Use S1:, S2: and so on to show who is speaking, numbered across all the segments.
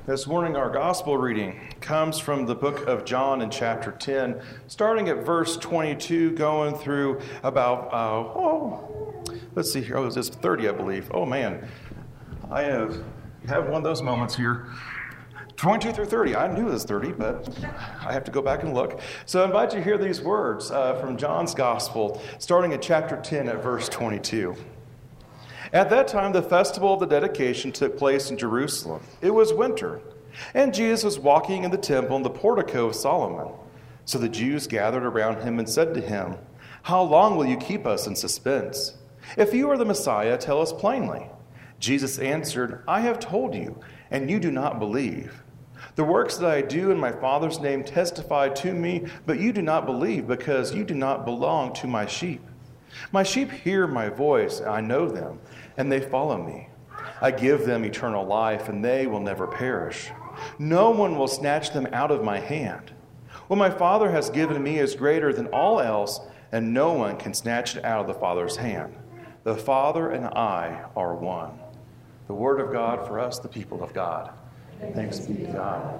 S1: This morning, our gospel reading comes from the book of John in chapter 10, starting at verse 22, going through about, let's see here, it's 30, I believe. Oh, man, I have one of those moments here. 22 through 30. I knew it was 30, but I have to go back and look. So I invite you to hear these words from John's gospel, starting at chapter 10 at verse 22. At that time, the festival of the dedication took place in Jerusalem. It was winter, and Jesus was walking in the temple in the portico of Solomon. So the Jews gathered around him and said to him, "How long will you keep us in suspense? If you are the Messiah, tell us plainly." Jesus answered, "I have told you, and you do not believe. The works that I do in my Father's name testify to me, but you do not believe because you do not belong to my sheep. My sheep hear my voice, and I know them, and they follow me. I give them eternal life, and they will never perish. No one will snatch them out of my hand. What my Father has given me is greater than all else, and no one can snatch it out of the Father's hand. The Father and I are one." The word of God for us, the people of God. Thanks be to God.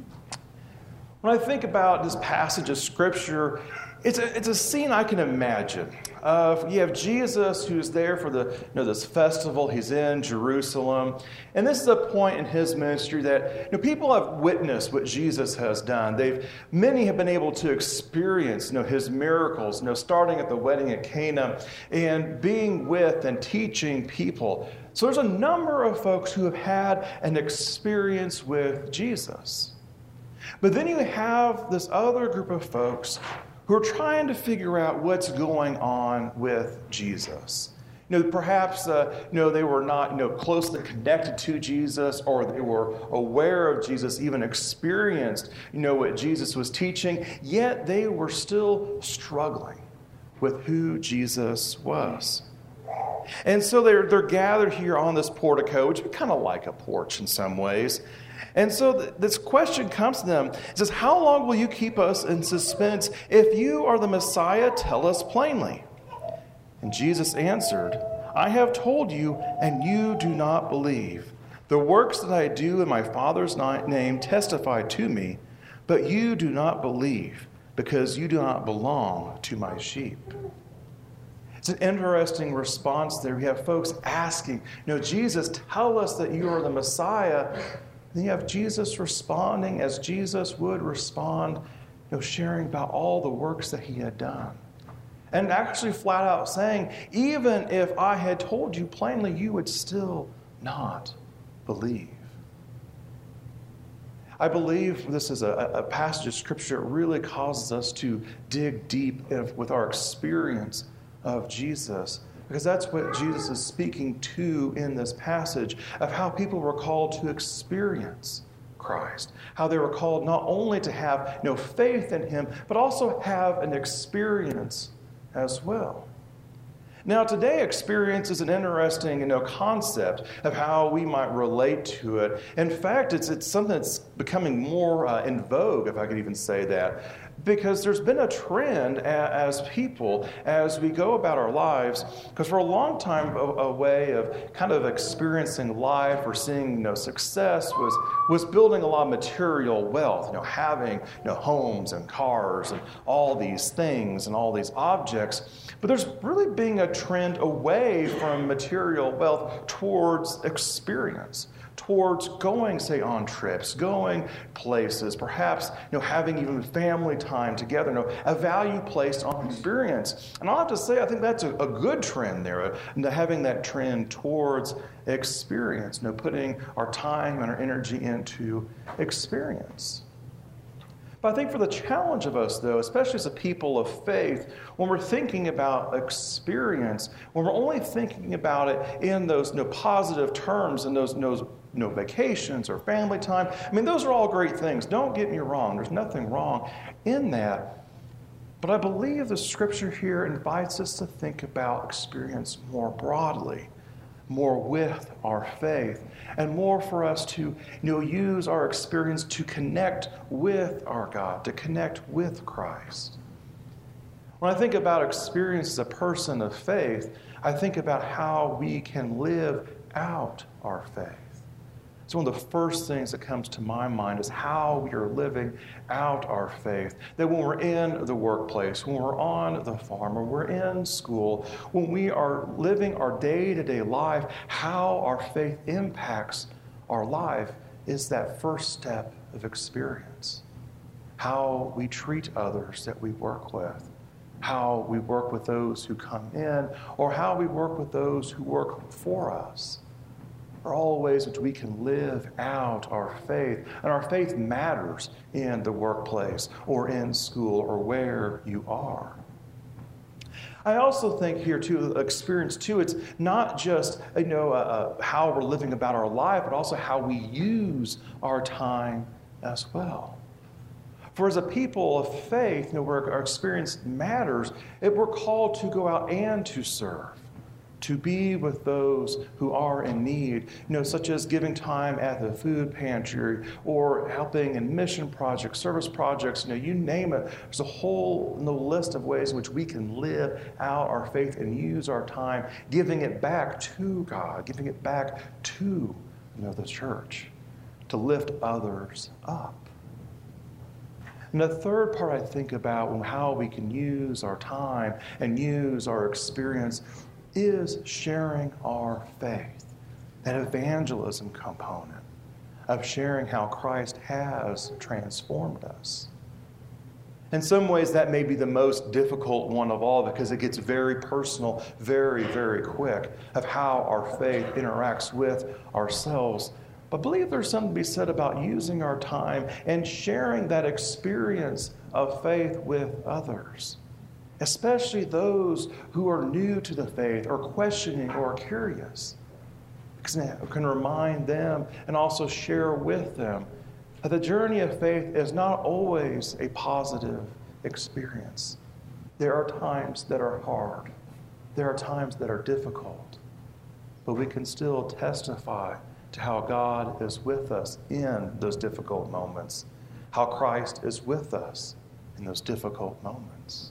S1: When I think about this passage of Scripture, it's a scene I can imagine. You have Jesus who's there for this festival. He's in Jerusalem. And this is a point in his ministry that people have witnessed what Jesus has done. Many have been able to experience his miracles, starting at the wedding at Cana and being with and teaching people. So there's a number of folks who have had an experience with Jesus. But then you have this other group of folks who are trying to figure out what's going on with Jesus. Perhaps they were not closely connected to Jesus, or they were aware of Jesus, even experienced what Jesus was teaching, yet they were still struggling with who Jesus was. And so they're gathered here on this portico, which is kind of like a porch in some ways. And so this question comes to them. It says, "How long will you keep us in suspense? If you are the Messiah, tell us plainly." And Jesus answered, "I have told you, and you do not believe. The works that I do in my Father's name testify to me, but you do not believe, because you do not belong to my sheep." It's an interesting response there. We have folks asking, "Jesus, tell us that you are the Messiah." Then you have Jesus responding as Jesus would respond, sharing about all the works that he had done. And actually flat out saying, even if I had told you plainly, you would still not believe. I believe this is a passage of Scripture that really causes us to dig deep with our experience of Jesus, because that's what Jesus is speaking to in this passage, of how people were called to experience Christ, how they were called not only to have faith in him, but also have an experience as well. Now, today, experience is an interesting concept of how we might relate to it. In fact, it's something that's becoming more in vogue, if I could even say that, because there's been a trend as people, as we go about our lives, because for a long time, a way of kind of experiencing life or seeing success was building a lot of material wealth, having homes and cars and all these things and all these objects. But there's really being a trend away from material wealth towards experience, towards going, say, on trips, going places, perhaps, having even family time together, a value placed on experience. And I'll have to say, I think that's a good trend there, having that trend towards experience, putting our time and our energy into experience. But I think for the challenge of us, though, especially as a people of faith, when we're thinking about experience, when we're only thinking about it in those positive terms and those vacations or family time, those are all great things. Don't get me wrong. There's nothing wrong in that. But I believe the Scripture here invites us to think about experience more broadly, more with our faith, and more for us to use our experience to connect with our God, to connect with Christ. When I think about experience as a person of faith, I think about how we can live out our faith. It's one of the first things that comes to my mind is how we are living out our faith. That when we're in the workplace, when we're on the farm, or we're in school, when we are living our day-to-day life, how our faith impacts our life is that first step of experience. How we treat others that we work with, how we work with those who come in, or how we work with those who work for us, are all ways in which we can live out our faith. And our faith matters in the workplace or in school or where you are. I also think here, too, experience, too, it's not just, how we're living about our life, but also how we use our time as well. For as a people of faith, where our experience matters, we're called to go out and to serve, to be with those who are in need, such as giving time at the food pantry or helping in mission projects, service projects, you name it. There's a whole list of ways in which we can live out our faith and use our time, giving it back to God, giving it back to the church, to lift others up. And the third part I think about how we can use our time and use our experience is sharing our faith, that evangelism component of sharing how Christ has transformed us. In some ways, that may be the most difficult one of all because it gets very personal, very, very quick of how our faith interacts with ourselves. But I believe there's something to be said about using our time and sharing that experience of faith with others, especially those who are new to the faith or questioning or curious. Because it can remind them and also share with them that the journey of faith is not always a positive experience. There are times that are hard. There are times that are difficult. But we can still testify to how God is with us in those difficult moments, how Christ is with us in those difficult moments.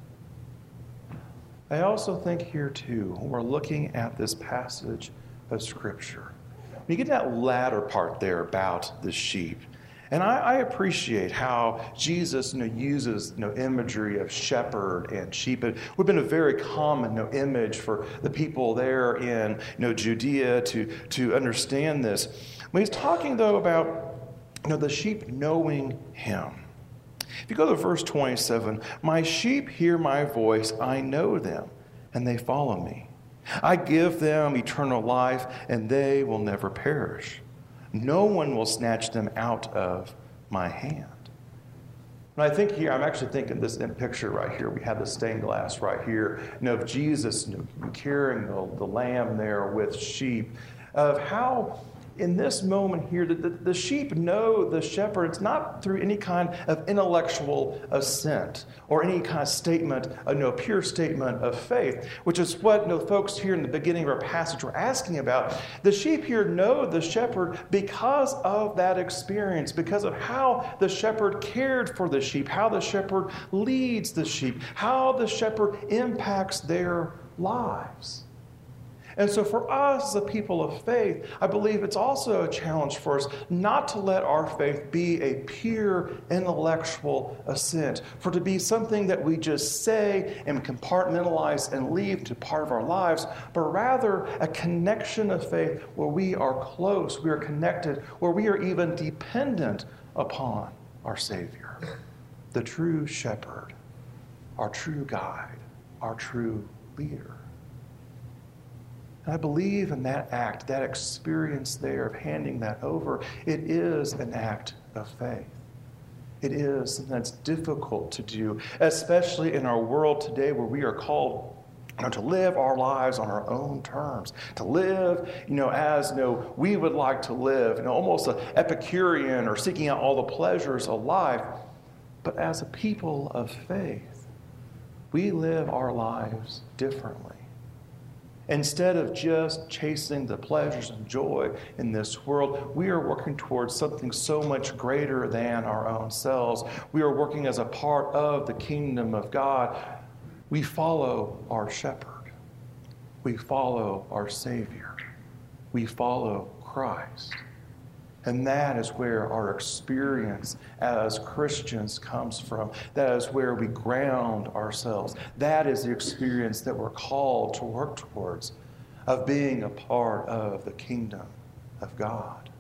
S1: I also think here, too, when we're looking at this passage of Scripture, you get that latter part there about the sheep. And I appreciate how Jesus uses imagery of shepherd and sheep. It would have been a very common image for the people there in Judea to understand this. When he's talking, though, about the sheep knowing him. If you go to verse 27, my sheep hear my voice, I know them, and they follow me. I give them eternal life, and they will never perish. No one will snatch them out of my hand. And I think here, I'm actually thinking this in picture right here. We have the stained glass right here, of Jesus carrying the lamb there with sheep, of how in this moment here, the sheep know the shepherd. It's not through any kind of intellectual assent or any kind of statement, pure statement of faith, which is what folks here in the beginning of our passage were asking about. The sheep here know the shepherd because of that experience, because of how the shepherd cared for the sheep, how the shepherd leads the sheep, how the shepherd impacts their lives. And so for us as a people of faith, I believe it's also a challenge for us not to let our faith be a pure intellectual assent, for it to be something that we just say and compartmentalize and leave to part of our lives, but rather a connection of faith where we are close, we are connected, where we are even dependent upon our Savior, the true shepherd, our true guide, our true leader. And I believe in that act, that experience there of handing that over, it is an act of faith. It is something that's difficult to do, especially in our world today where we are called to live our lives on our own terms, to live, as we would like to live, almost an Epicurean or seeking out all the pleasures of life. But as a people of faith, we live our lives differently. Instead of just chasing the pleasures and joy in this world, we are working towards something so much greater than our own selves. We are working as a part of the kingdom of God. We follow our shepherd. We follow our Savior. We follow Christ. And that is where our experience as Christians comes from. That is where we ground ourselves. That is the experience that we're called to work towards, of being a part of the kingdom of God.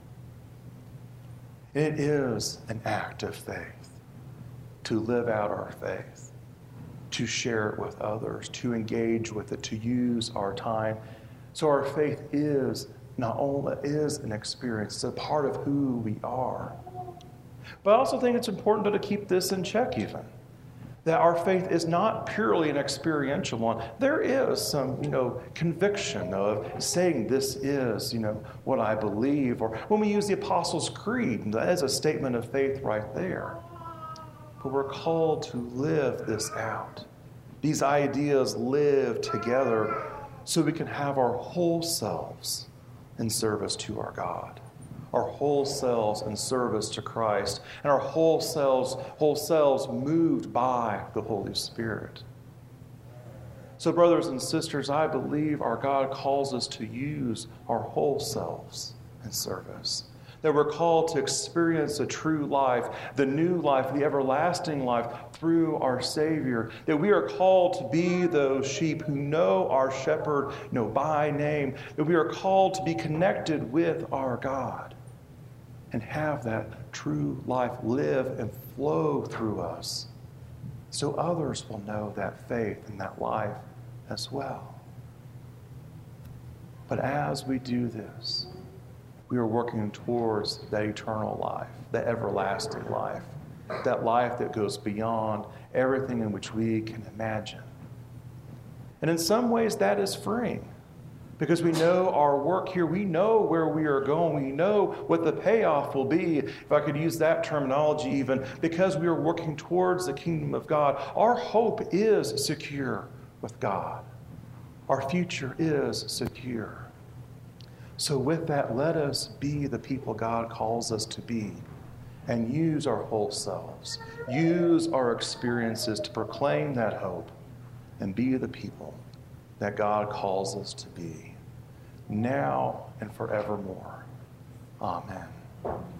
S1: It is an act of faith to live out our faith, to share it with others, to engage with it, to use our time. So our faith is not only is an experience, it's a part of who we are. But I also think it's important to keep this in check even. That our faith is not purely an experiential one. There is some, conviction of saying this is, what I believe. Or when we use the Apostles' Creed, that is a statement of faith right there. But we're called to live this out. These ideas live together so we can have our whole selves in service to our God, our whole selves in service to Christ, and our whole selves moved by the Holy Spirit. So, brothers and sisters, I believe our God calls us to use our whole selves in service. That we're called to experience the true life, the new life, the everlasting life through our Savior. That we are called to be those sheep who know our shepherd, by name. That we are called to be connected with our God and have that true life live and flow through us, so others will know that faith and that life as well. But as we do this, we are working towards that eternal life, that everlasting life, that life that goes beyond everything in which we can imagine. And in some ways, that is freeing, because we know our work here, we know where we are going, we know what the payoff will be, if I could use that terminology even, because we are working towards the kingdom of God. Our hope is secure with God. Our future is secure. So with that, let us be the people God calls us to be and use our whole selves, use our experiences to proclaim that hope and be the people that God calls us to be, now and forevermore. Amen.